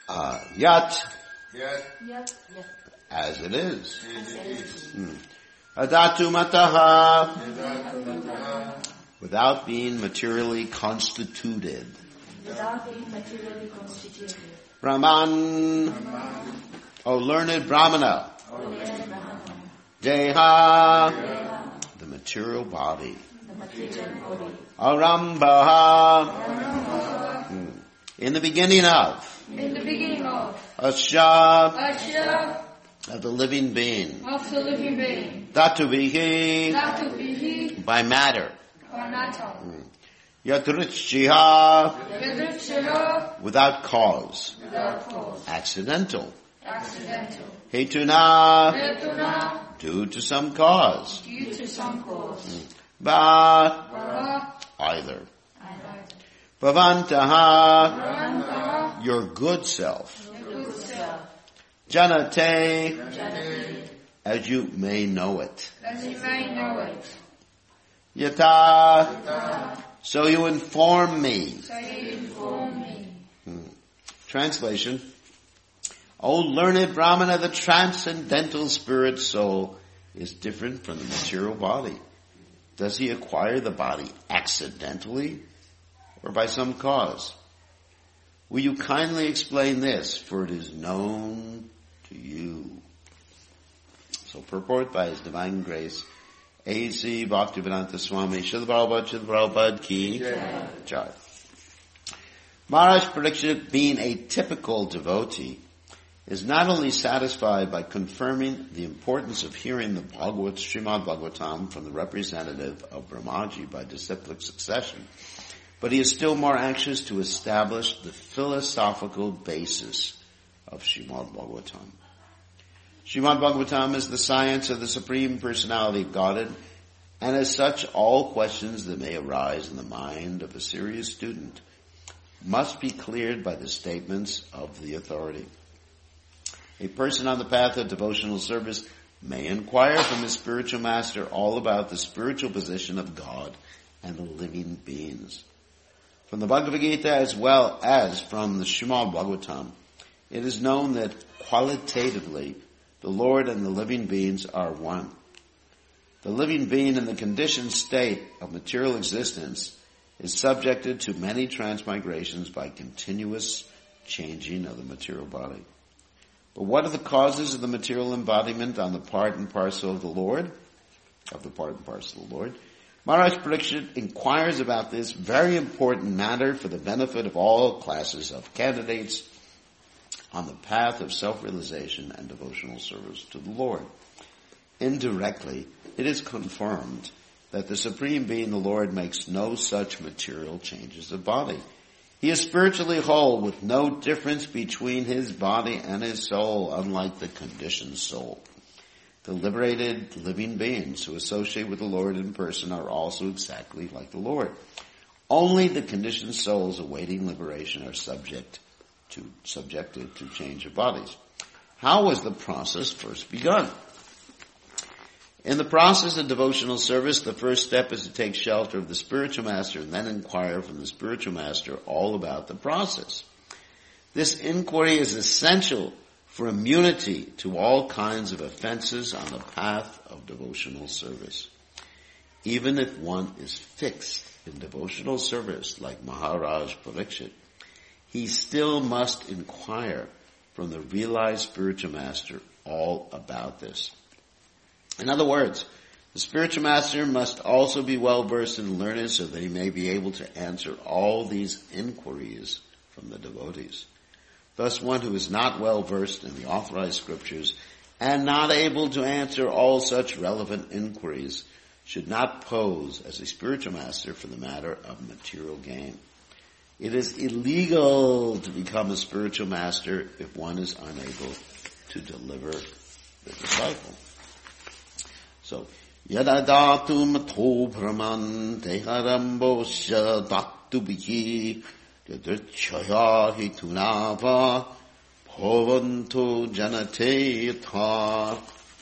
Yat, Yat. as it is. As it is. Adatu mataha, without being materially constituted. Without being materially constituted. Brahman, O learned Brahmana. O learned Brahmana. Deha, the material body. The material body. Arambaha, in the beginning of. In the beginning of. Asya, Asya. of the living being. Of the living being. Dhatubihi, Dhatu bihi. by matter. Or matter. Yadruchya, Yadruchya. without cause. Without cause. Accidental. Accidental. Hetuna, Hetuna. due to some cause. Due to some cause. Ba, Bhava. either. Either. Bhavantaha, Bhavantaha. your good self. Your good self. Janate, Janati. as you may know it. As you may know it. Yata, so you inform me. So you inform me. Translation. O learned Brahmana, the transcendental spirit soul is different from the material body. Does he acquire the body accidentally or by some cause? Will you kindly explain this, for it is known to you. So purport by His Divine Grace, A.C. Bhaktivedanta Swami, Srila Prabhupada Ki Jai. Maharaj Parikshit, being a typical devotee, is not only satisfied by confirming the importance of hearing the Srimad Bhagavatam from the representative of Brahmaji by disciplic succession, but he is still more anxious to establish the philosophical basis of Srimad Bhagavatam. Srimad Bhagavatam is the science of the Supreme Personality of Godhead, and as such, all questions that may arise in the mind of a serious student must be cleared by the statements of the authority. A person on the path of devotional service may inquire from his spiritual master all about the spiritual position of God and the living beings. From the Bhagavad Gita as well as from the Srimad Bhagavatam, it is known that qualitatively the Lord and the living beings are one. The living being in the conditioned state of material existence is subjected to many transmigrations by continuous changing of the material body. But what are the causes of the material embodiment on the part and parcel of the Lord? Maharaj Parikshit inquires about this very important matter for the benefit of all classes of candidates on the path of self-realization and devotional service to the Lord. Indirectly, it is confirmed that the Supreme Being, the Lord, makes no such material changes of body. He is spiritually whole with no difference between his body and his soul, unlike the conditioned soul. The liberated living beings who associate with the Lord in person are also exactly like the Lord. Only the conditioned souls awaiting liberation are subjected to change of bodies. How was the process first begun? In the process of devotional service, the first step is to take shelter of the spiritual master and then inquire from the spiritual master all about the process. This inquiry is essential for immunity to all kinds of offenses on the path of devotional service. Even if one is fixed in devotional service like Maharaj Parikshit, he still must inquire from the realized spiritual master all about this. In other words, the spiritual master must also be well versed and learned so that he may be able to answer all these inquiries from the devotees. Thus, one who is not well versed in the authorized scriptures and not able to answer all such relevant inquiries should not pose as a spiritual master for the matter of material gain. It is illegal to become a spiritual master if one is unable to deliver the disciple. So, yada datum to brahman deharambosya daktubihi yadachaya hitunava bhavanto janate yatha.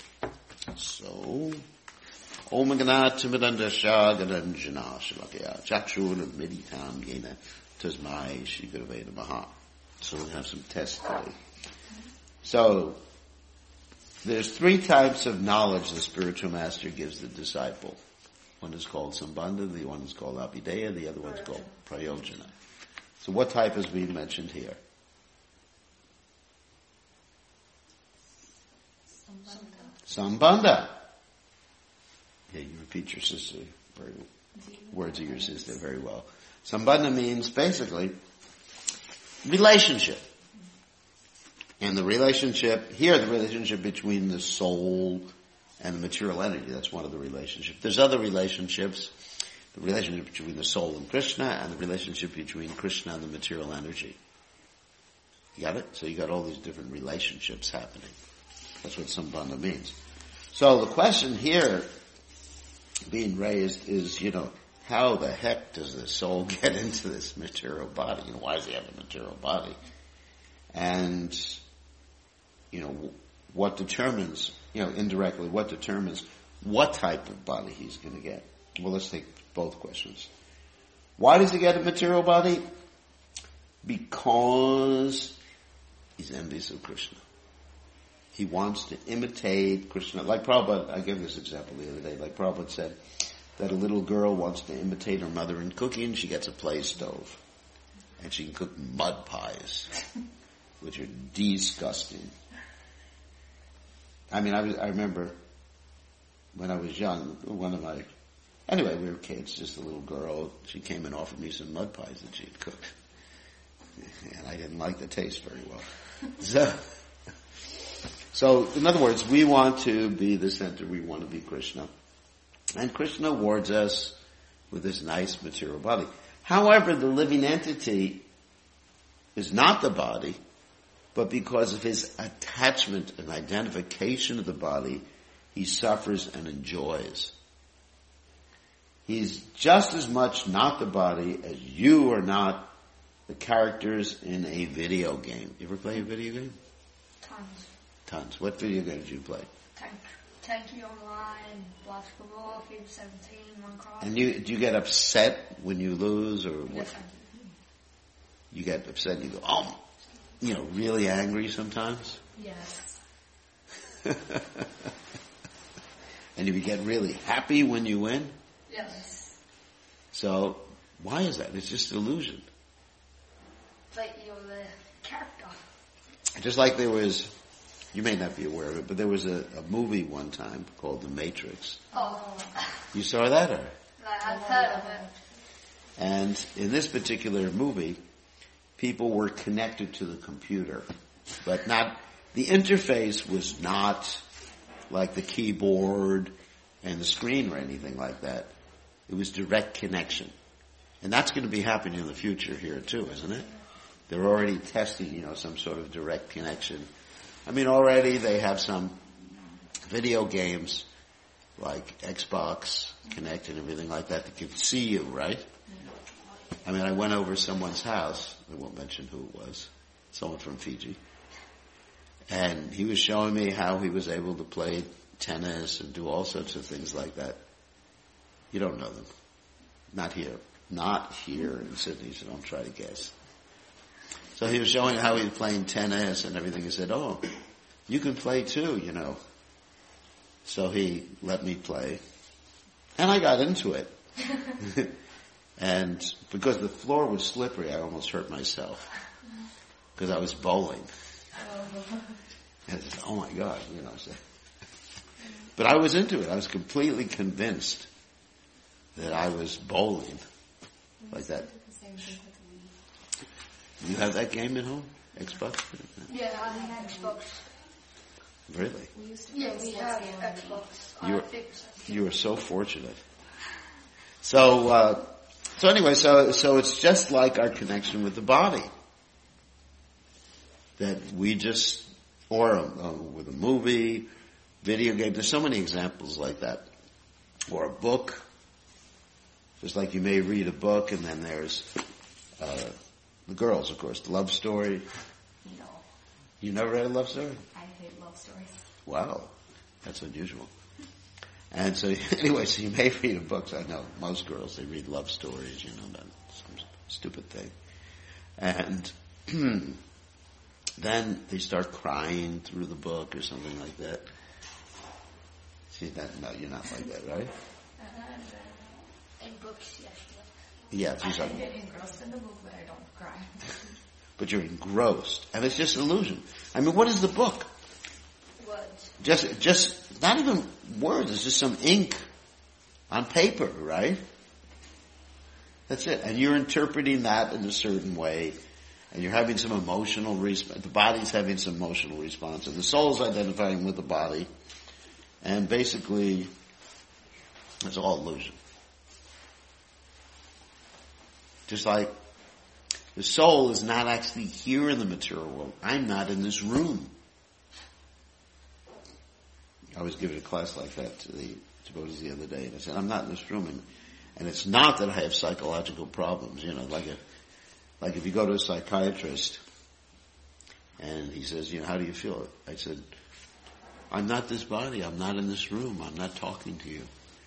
So, Om Ganatimidandarasha Garanjana Shalakaya Chakshur Meditam Yena Tasmai Shri Gurave Namaha. So we'll have some tests today. So, there's 3 types of knowledge the spiritual master gives the disciple. One is called Sambandha, the one is called Abhideya, the other one's called Prayojana. So what type is being mentioned here? Sambandha. Yeah, you repeat your sister words of your sister very well. Sambandha means basically relationship. And the relationship between the soul and the material energy. That's one of the relationships. There's other relationships. The relationship between the soul and Krishna, and the relationship between Krishna and the material energy. You got it? So you got all these different relationships happening. That's what Sambandha means. So the question here being raised is, how the heck does the soul get into this material body? Why does he have a material body? And, what determines, indirectly, what determines what type of body he's going to get? Well, let's take both questions. Why does he get a material body? Because he's envious of Krishna. He wants to imitate Krishna. Like Prabhupada, I gave this example the other day, like Prabhupada said, that a little girl wants to imitate her mother in cooking, she gets a play stove. And she can cook mud pies, which are disgusting. I remember when I was young, anyway, we were kids, just a little girl, she came and offered me some mud pies that she had cooked. And I didn't like the taste very well. So, in other words, we want to be the center, we want to be Krishna. And Krishna awards us with this nice material body. However, the living entity is not the body, but because of his attachment and identification of the body, he suffers and enjoys. He's just as much not the body as you are not the characters in a video game. You ever play a video game? Tons. What video game did you play? Tanky Online, Basketball, FIFA 17, Minecraft. And do you get upset when you lose, or what? Yes, You get upset and you go, really angry sometimes? Yes. And you get really happy when you win? Yes. So, why is that? It's just illusion. But you're the character. Just like there was, you may not be aware of it, but there was a movie one time called The Matrix. Oh. You saw that, or? I've heard of it. And in this particular movie, people were connected to the computer, but the interface was not like the keyboard and the screen or anything like that. It was direct connection. And that's going to be happening in the future here too, isn't it? They're already testing, some sort of direct connection. Already they have some video games like Xbox Connect and everything like that can see you, right? I went over someone's house, I won't mention who it was, someone from Fiji, and he was showing me how he was able to play tennis and do all sorts of things like that. You don't know them. Not here in Sydney, so don't try to guess. So he was showing how he was playing tennis and everything. He said, "Oh, you can play too, So he let me play. And I got into it. And because the floor was slippery, I almost hurt myself. Because I was bowling. And I said, oh my God, But I was into it. I was completely convinced that I was bowling like that. You have that game at home? Xbox? Yeah, I have Xbox. Really? Yeah, we have Xbox. You are so fortunate. So anyway, so it's just like our connection with the body. That we just, or with a movie, video game, there's so many examples like that. Or a book. Just like you may read a book and then there's, the girls, of course, the love story. No. You never read a love story? I hate love stories. Wow. That's unusual. And so, anyway, so you may read a book. I know most girls, they read love stories, some stupid thing. And then they start crying through the book or something like that. See that? No, you're not like that, right? In books, yes. Yeah, she's I like, get engrossed in the book, but I don't cry. but you're engrossed, and it's just an illusion. I mean, what is the book? Words. Just not even words. It's just some ink on paper, right? That's it. And you're interpreting that in a certain way, and you're having some emotional response. The body's having some emotional response, and the soul's identifying with the body. And basically, it's all illusion. Just like the soul is not actually here in the material world. I'm not in this room. I was giving a class like that to the devotees the other day, and I said, I'm not in this room, and it's not that I have psychological problems, like if you go to a psychiatrist, and he says, how do you feel? I said, I'm not this body, I'm not in this room, I'm not talking to you.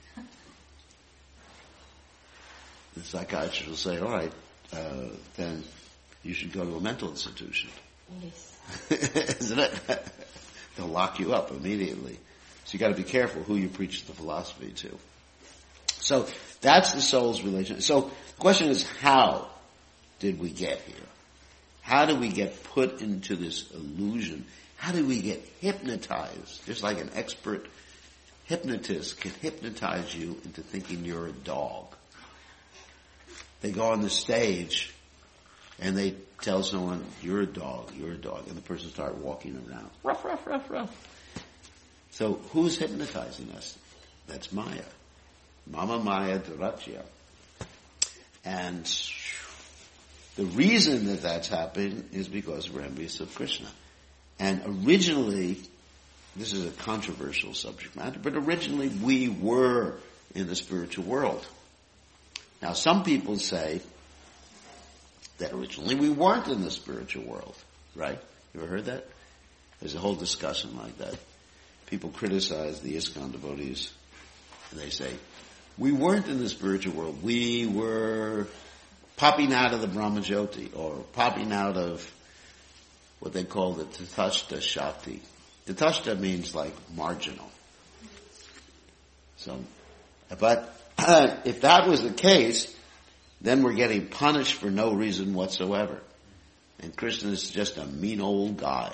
The psychiatrist will say, all right, then you should go to a mental institution. Yes. Isn't it? They'll lock you up immediately. So you got to be careful who you preach the philosophy to. So that's the soul's relation. So the question is, how did we get here? How do we get put into this illusion? How do we get hypnotized? Just like an expert hypnotist can hypnotize you into thinking you're a dog. They go on the stage and they tell someone, you're a dog, and the person starts walking around. Ruff, ruff, ruff, ruff. So who's hypnotizing us? That's Maya. Mama Maya Durachya. And the reason that that's happening is because we're envious of Krishna. And originally, this is a controversial subject matter, but originally we were in the spiritual world. Now some people say that originally we weren't in the spiritual world, right? You ever heard that? There's a whole discussion like that. People criticize the ISKCON devotees, and they say, we weren't in the spiritual world. We were popping out of the Brahmajyoti, or popping out of what they call the Tatashta Shakti. Tatashta means like marginal. So, but if that was the case, then we're getting punished for no reason whatsoever. And Krishna is just a mean old guy.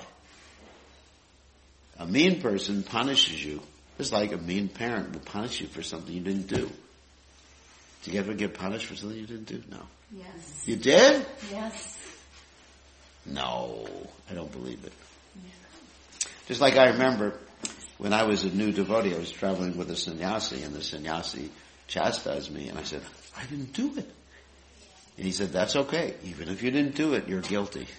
A mean person punishes you, just like a mean parent will punish you for something you didn't do. Did you ever get punished for something you didn't do? No. Yes. You did? Yes. No, I don't believe it. Just like I remember when I was a new devotee, I was traveling with a sannyasi, and the sannyasi chastised me, and I said, I didn't do it. And he said, that's okay. Even if you didn't do it, you're guilty.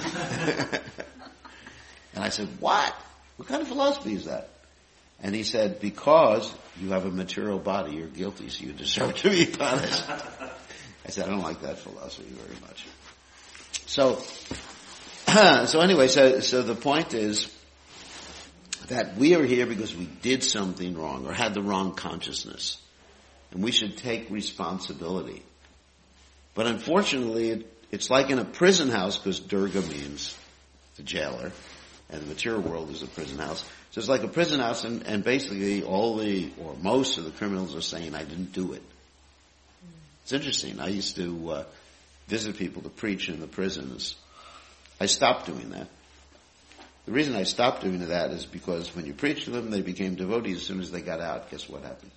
And I said, what? What kind of philosophy is that? And he said, because you have a material body, you're guilty, so you deserve to be punished. I said, I don't like that philosophy very much. So anyway, so the point is that we are here because we did something wrong or had the wrong consciousness. And we should take responsibility. But unfortunately, it's like in a prison house, because Durga means the jailer, and the material world is a prison house. So it's like a prison house, and basically most of the criminals are saying, I didn't do it. It's interesting. I used to visit people to preach in the prisons. I stopped doing that. The reason I stopped doing that is because when you preach to them, they became devotees. As soon as they got out, guess what happened?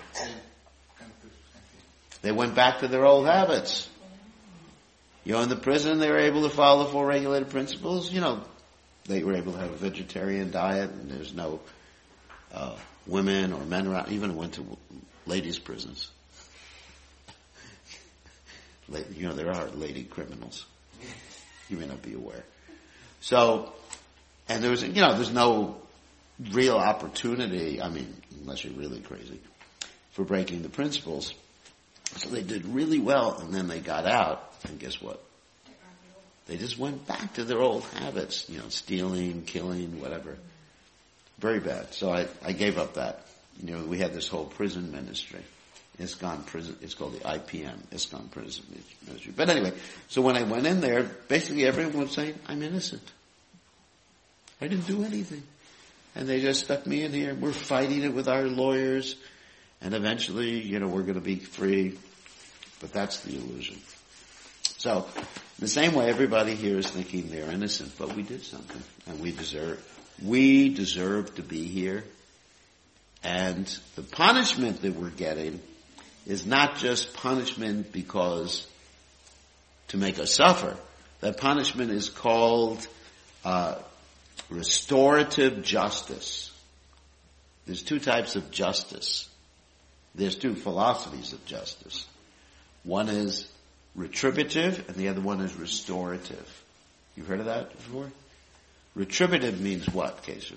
They went back to their old habits. In the prison, they were able to follow the four regulated principles. They were able to have a vegetarian diet, and there's no women or men around. Even went to ladies' prisons. There are lady criminals. You may not be aware. So, and there's no real opportunity, unless you're really crazy, for breaking the principles. So they did really well, and then they got out, and guess what? They just went back to their old habits, stealing, killing, whatever. Very bad. So I gave up that. We had this whole prison ministry. ISKCON prison, it's called the IPM, ISKCON prison ministry. But anyway, so when I went in there, basically everyone was saying, I'm innocent. I didn't do anything. And they just stuck me in here. We're fighting it with our lawyers. And eventually, we're going to be free. But that's the illusion. So, in the same way, everybody here is thinking they're innocent, but we did something. And we deserve to be here. And the punishment that we're getting is not just punishment because to make us suffer. That punishment is called restorative justice. There's two types of justice. There's two philosophies of justice. One is retributive and the other one is restorative. You've heard of that before? Retributive means what, Keshav?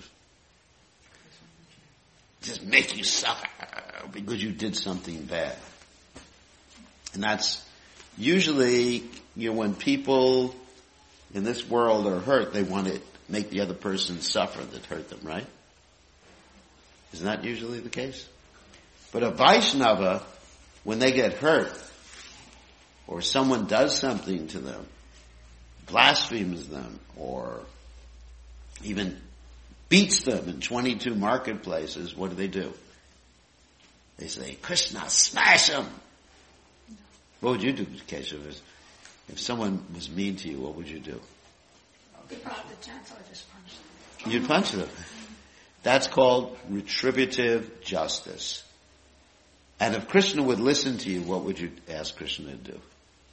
Just make you suffer because you did something bad. And that's usually, when people in this world are hurt, they want to make the other person suffer that hurt them, right? Isn't that usually the case? But a Vaishnava, when they get hurt, or someone does something to them, blasphemes them, or even beats them in 22 marketplaces, what do? They say, Krishna, smash him! What would you do, Keshav? If someone was mean to you, what would you do? If I had the chance, I would just punch them. You'd punch them. That's called retributive justice. And if Krishna would listen to you, what would you ask Krishna to do?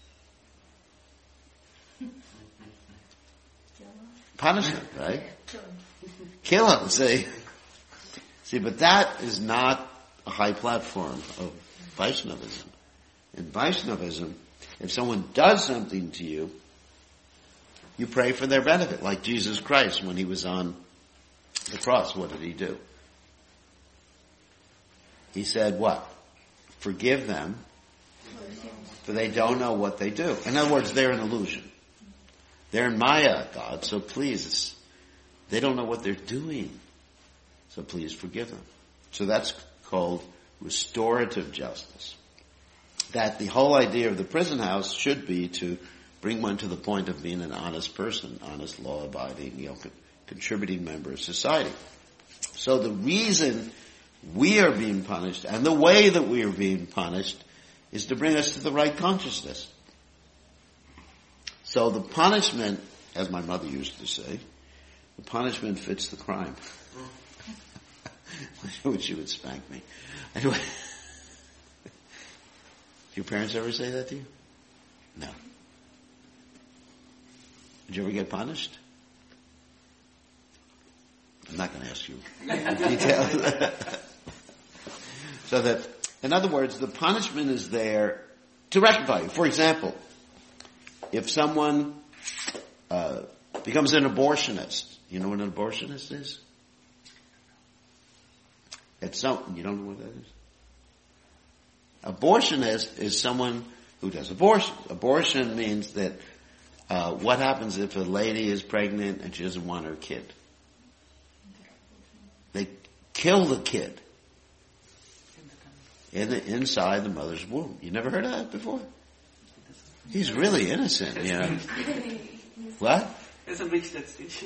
Punish him, right? Kill him, see, but that is not a high platform of Vaishnavism. In Vaishnavism, if someone does something to you, you pray for their benefit. Like Jesus Christ, when he was on the cross, what did he do? He said what? Forgive them, for they don't know what they do. In other words, they're an illusion. They're in Maya, God, so please, they don't know what they're doing. So please forgive them. So that's called restorative justice. That the whole idea of the prison house should be to bring one to the point of being an honest person, honest, law-abiding, contributing member of society. So the reason we are being punished and the way that we are being punished is to bring us to the right consciousness. So the punishment, as my mother used to say, the punishment fits the crime. She would spank me. Anyway, did your parents ever say that to you? No. Did you ever get punished? I'm not going to ask you details. So that, in other words, the punishment is there to rectify you. For example, if someone becomes an abortionist, you know what an abortionist is? You don't know what that is? Abortionist is someone who does abortion. Abortion means that what happens if a lady is pregnant and she doesn't want her kid? They kill the kid inside the mother's womb. You never heard of that before? He's really innocent, What? It's a mixed extinction.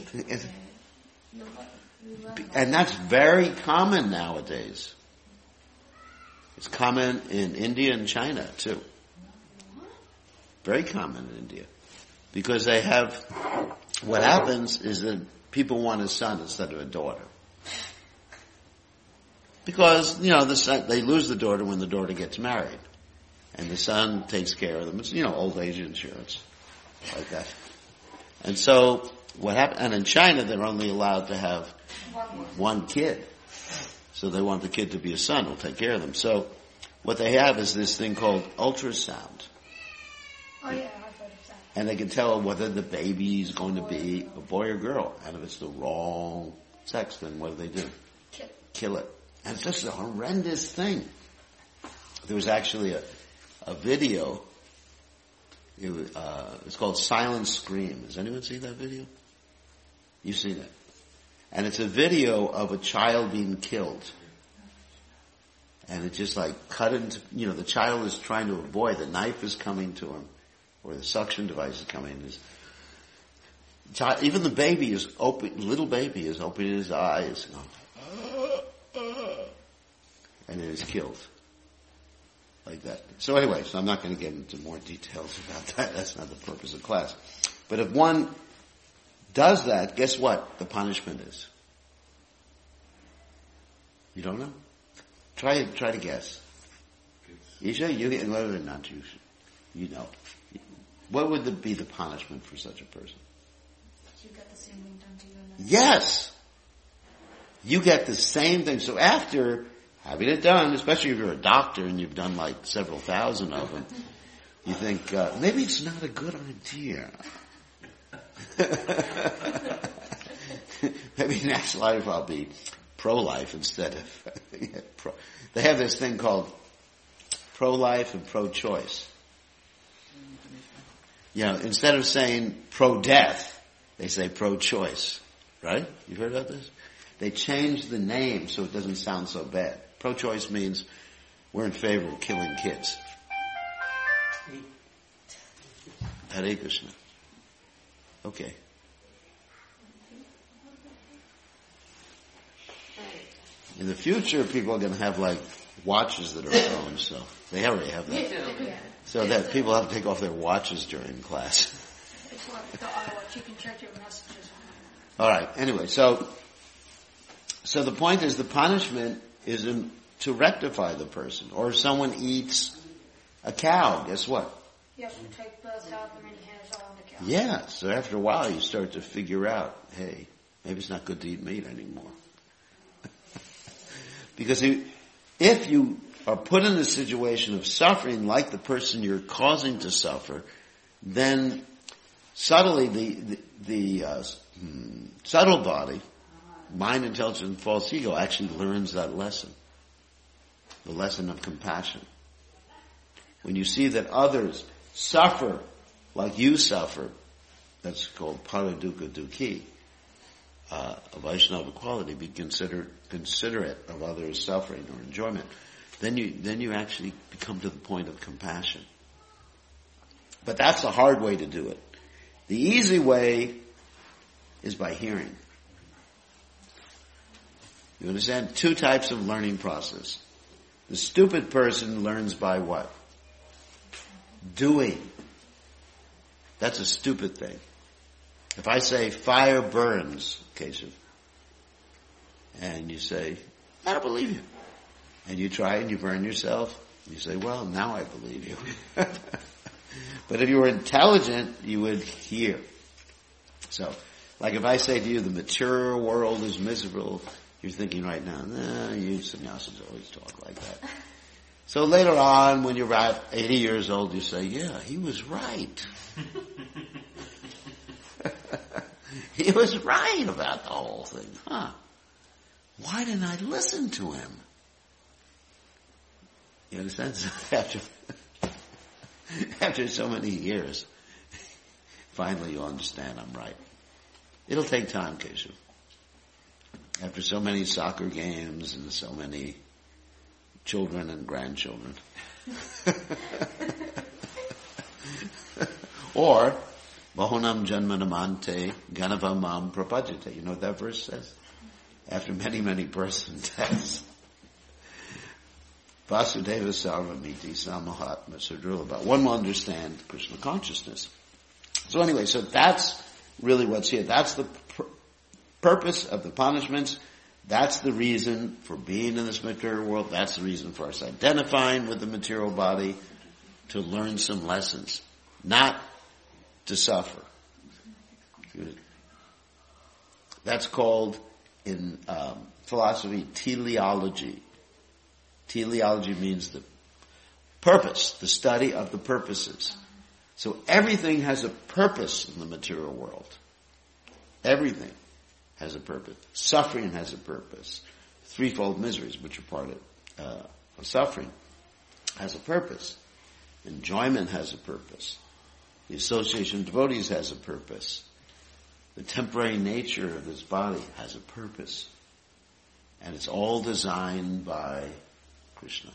And that's very common nowadays. It's common in India and China too. Very common in India. Because they have, what happens is that people want a son instead of a daughter. Because, the son, they lose the daughter when the daughter gets married. And the son takes care of them. It's, old age insurance. Like that. And so, what happened, and in China they're only allowed to have one kid. So they want the kid to be a son who'll take care of them. So, what they have is this thing called ultrasound. Oh yeah, I've heard of that. And they can tell whether the baby is going to be a boy or girl. And if it's the wrong sex, then what do? Kill it. And it's just a horrendous thing. There was actually a video. It's called Silent Scream. Has anyone seen that video? You've seen it. And it's a video of a child being killed. And it's just like cut into, the child is trying to avoid, the knife is coming to him, or the suction device is coming. Even the baby is open, little baby is opening his eyes, and it is killed. Like that. So anyway, I'm not going to get into more details about that. That's not the purpose of class. But if one does that, guess what the punishment is? You don't know? Try to guess. Isha, not you. You know. What would be the punishment for such a person? You get the same thing done to you. Yes! You get the same thing. So after having it done, especially if you're a doctor and you've done like several thousand of them, you think, maybe it's not a good idea. Maybe next life I'll be pro-life instead of pro. They have this thing called pro-life and pro-choice. You know, instead of saying pro-death, they say pro-choice. Right? You've heard about this? They changed the name so it doesn't sound so bad. Pro-choice means we're in favor of killing kids. Hare Krishna. Okay. In the future, people are going to have like watches that are phones, so they already have that. So that people have to take off their watches during class. It's like the iWatch. You can check your messages on it. All right. Anyway, so the point is the punishment isn't to rectify the person. Or if someone eats a cow, guess what? You have to take both out and then you hand it all on the cow. Yeah. So after a while, you start to figure out, hey, maybe it's not good to eat meat anymore. Because if you are put in a situation of suffering like the person you're causing to suffer, then subtly the subtle body, mind, intelligence, and false ego actually learns that lesson. The lesson of compassion. When you see that others suffer like you suffer, that's called paradukkha dukhi, a Vaishnava quality, be considerate of others' suffering or enjoyment, then you actually come to the point of compassion. But that's the hard way to do it. The easy way is by hearing. You understand? Two types of learning process. The stupid person learns by what? Doing. That's a stupid thing. If I say fire burns, Keshav, and you say, I don't believe you. And you try and you burn yourself, you say, well, now I believe you. But if you were intelligent, you would hear. So, like if I say to you, the material world is miserable, you're thinking right now, nah, you sannyasis always talk like that. So later on, when you're about 80 years old, you say, yeah, he was right. He was right about the whole thing, huh? Why didn't I listen to him? You understand? So after so many years, finally you understand I'm right. It'll take time, Keshav. After so many soccer games and so many children and grandchildren. Or, Bahunam Janmanamante Ganavamam Prapajate. You know what that verse says? After many, many births and deaths. Vasudeva Sarvamiti Samahatma Sudrula. One will understand Krishna consciousness. So anyway, so that's really what's here. That's the purpose of the punishments. That's the reason for being in this material world. That's the reason for us identifying with the material body, to learn some lessons, not to suffer. That's called in philosophy teleology. Teleology means the purpose, the study of the purposes. So everything has a purpose in the material world. Everything has a purpose. Suffering has a purpose. Threefold miseries, which are part of suffering, has a purpose. Enjoyment has a purpose. The association of devotees has a purpose. The temporary nature of this body has a purpose. And it's all designed by Krishna.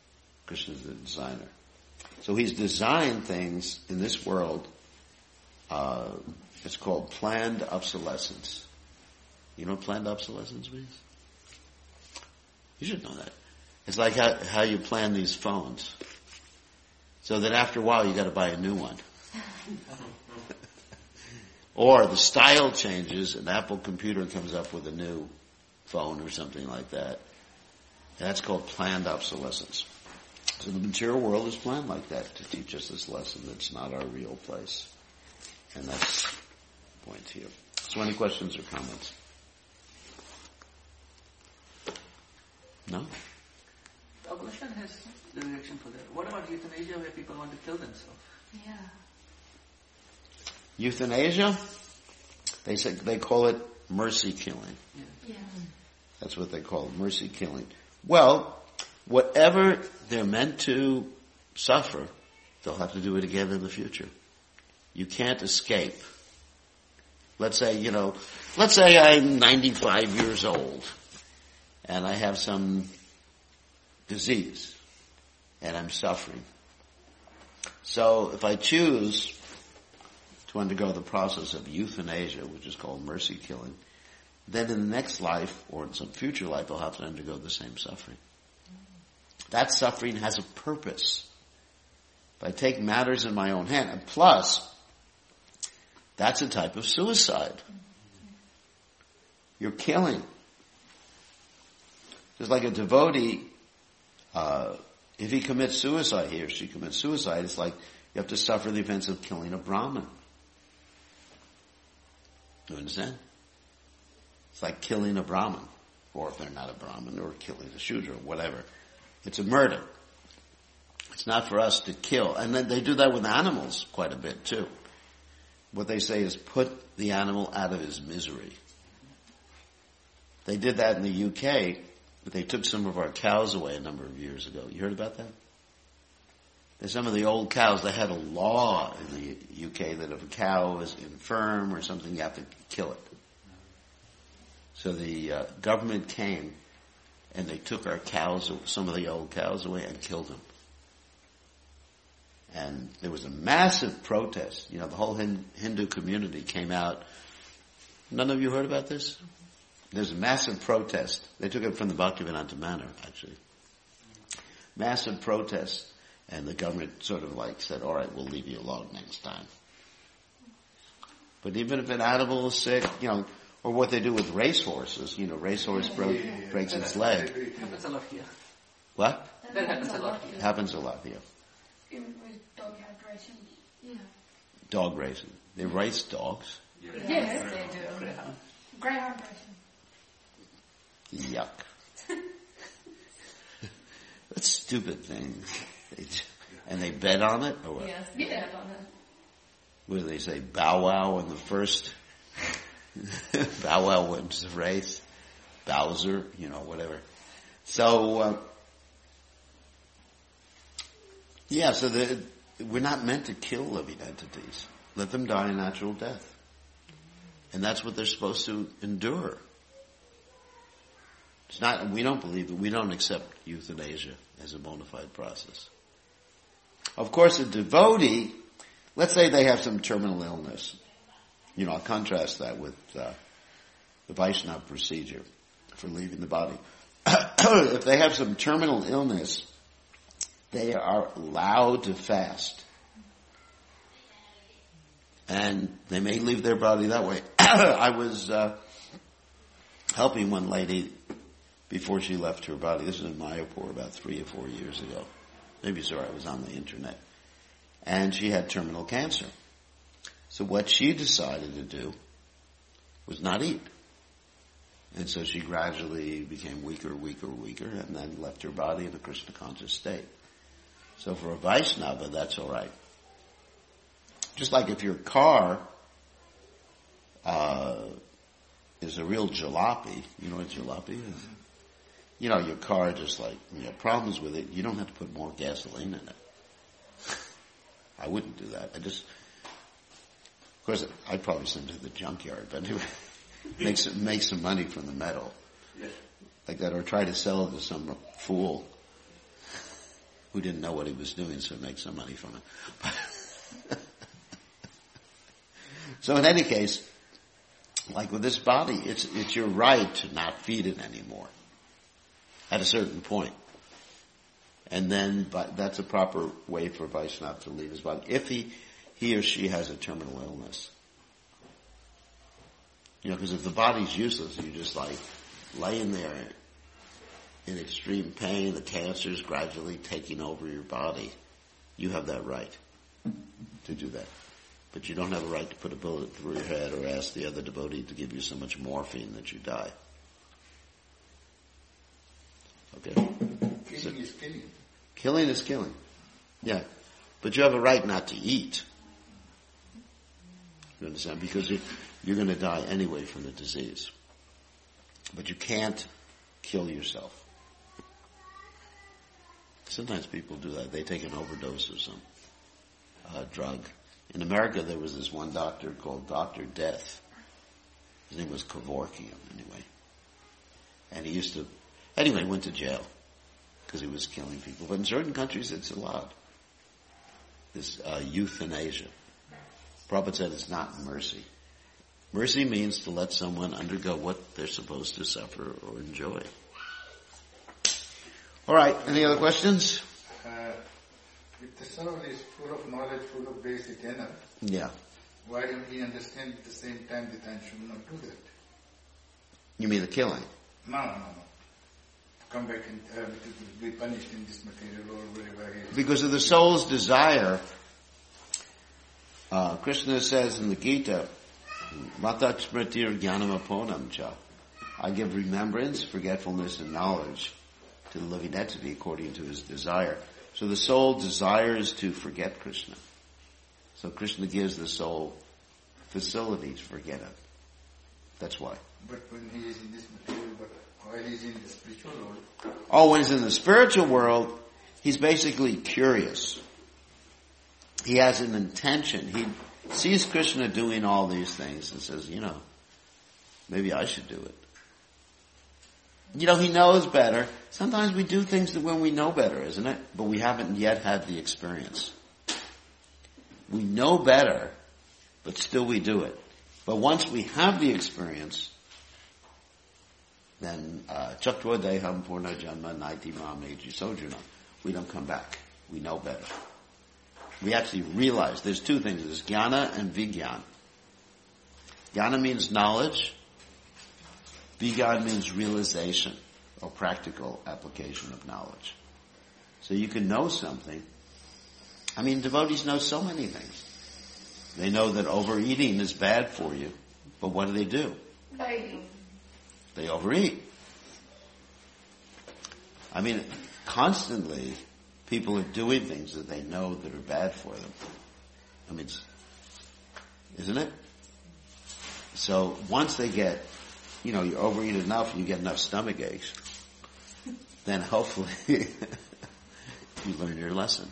Krishna is the designer. So he's designed things in this world it's called planned obsolescence. You know what planned obsolescence means? You should know that. It's like how you plan these phones. So that after a while you got to buy a new one. Or the style changes, an Apple computer comes up with a new phone or something like that. And that's called planned obsolescence. So the material world is planned like that to teach us this lesson that's not our real place. And that's the point here. So any questions or comments? No? Our question has the reaction for that. What about euthanasia where people want to kill themselves? Yeah. Euthanasia? They call it mercy killing. Yeah. That's what they call it, mercy killing. Well, whatever they're meant to suffer, they'll have to do it again in the future. You can't escape. Let's say I'm 95 years old and I have some disease and I'm suffering. So if I choose to undergo the process of euthanasia, which is called mercy killing, then in the next life or in some future life I'll have to undergo the same suffering. That suffering has a purpose. If I take matters in my own hand, and plus, that's a type of suicide. You're killing. Just like a devotee, if he commits suicide, he or she commits suicide, it's like you have to suffer the events of killing a Brahmin. You understand? It's like killing a Brahmin, or if they're not a Brahmin, or killing a Shudra, or whatever. It's a murder. It's not for us to kill. And then they do that with animals quite a bit too. What they say is put the animal out of his misery. They did that in the UK, but they took some of our cows away a number of years ago. You heard about that? There's some of the old cows, they had a law in the UK that if a cow is infirm or something, you have to kill it. So the government came and they took our cows, some of the old cows away and killed them. And there was a massive protest. You know, the whole Hindu community came out. None of you heard about this? There's a massive protest. They took it from the Bhaktivedanta Manor, actually. Massive protest. And the government sort of like said, all right, we'll leave you alone next time. But even if an animal is sick, you know, or what they do with racehorses, you know, racehorse breaks its leg. It happens a lot here. What? That happens a lot here. It happens a lot here. Even with dog racing. Yeah. Dog racing. They race dogs. Yes, They do. Greyhound. Greyhound racing. Yuck. That's stupid things. And they bet on it? Or what? Yes. Yeah. On it. What do they say? Bow Wow in the first? Bow Wow wins the race. Bowser, you know, whatever. So, so we're not meant to kill living entities. Let them die a natural death. And that's what they're supposed to endure. It's not, we don't believe it. We don't accept euthanasia as a bona fide process. Of course, a devotee, let's say they have some terminal illness. You know, I'll contrast that with the Vaishnava procedure for leaving the body. If they have some terminal illness, they are allowed to fast. And they may leave their body that way. I was helping one lady before she left her body. This was in Mayapur about 3 or 4 years ago. Maybe you saw I was on the internet. And she had terminal cancer. So what she decided to do was not eat. And so she gradually became weaker, and then left her body in a Krishna conscious state. So for a Vaishnava, that's all right. Just like if your car is a real jalopy, you know what jalopy is? You know, your car just like, you have problems with it, you don't have to put more gasoline in it. I wouldn't do that. Of course, I'd probably send it to the junkyard, but anyway, make some money from the metal. Like that, or try to sell it to some fool who didn't know what he was doing, so make some money from it. So in any case, like with this body, it's your right to not feed it anymore at a certain point. And then, but that's a proper way for Vaishnava to leave his body. If he or she has a terminal illness. Because if the body's useless, you're just like laying there in extreme pain, the cancer's gradually taking over your body. You have that right to do that. But you don't have a right to put a bullet through your head or ask the other devotee to give you so much morphine that you die. Okay? Killing is killing. Killing is killing. Yeah. But you have a right not to eat. You understand? Because you're going to die anyway from the disease. But you can't kill yourself. Sometimes people do that. They take an overdose of some drug. In America, there was this one doctor called Dr. Death. His name was Kevorkian, anyway. And he went to jail because he was killing people. But in certain countries, it's allowed. This euthanasia. Prabhupada said it's not mercy. Mercy means to let someone undergo what they're supposed to suffer or enjoy. All right, any other questions? If the soul is full of knowledge, full of grace, eternal, Yeah. why don't we understand at the same time that I should not do that? You mean the killing? No. Come back and to be punished in this material or wherever it is. Because of the soul's desire, Krishna says in the Gita, Mata smritir jnanam aponam cha. I give remembrance, forgetfulness, and knowledge to the living entity according to his desire. So the soul desires to forget Krishna. So Krishna gives the soul facilities to forget him. That's why. But when he is in this material, but while he is in the spiritual world. Oh, when he's in the spiritual world, he's basically curious. He has an intention. He sees Krishna doing all these things and says, maybe I should do it. He knows better. Sometimes we do things when we know better, isn't it? But we haven't yet had the experience. We know better, but still we do it. But once we have the experience, then Chaktva Deham Purna Janma Naiti Mahameji Sojuna, we don't come back. We know better. We actually realize there's two things. There's jnana and vigyan. Jnana means knowledge. Vigyan means realization or practical application of knowledge. So you can know something. Devotees know so many things. They know that overeating is bad for you, but what do? They overeat. Constantly people are doing things that they know that are bad for them. Isn't it? So once they get, you overeat enough and you get enough stomach aches, then hopefully you learn your lesson.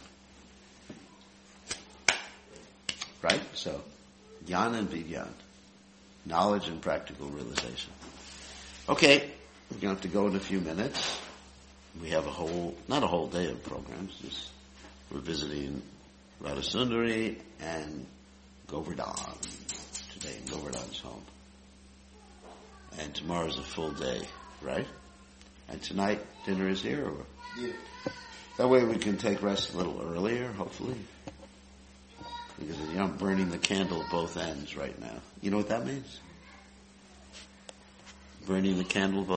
Right? So, jnana and vigyan. Knowledge and practical realization. Okay, we're going to have to go in a few minutes. We have not a whole day of programs. We're visiting Radhasundari and Govardhan today in Govardhan's home. And tomorrow's a full day, right? And tonight dinner is here? Or? Yeah. That way we can take rest a little earlier, hopefully. Because I'm burning the candle at both ends right now. You know what that means? Burning the candle both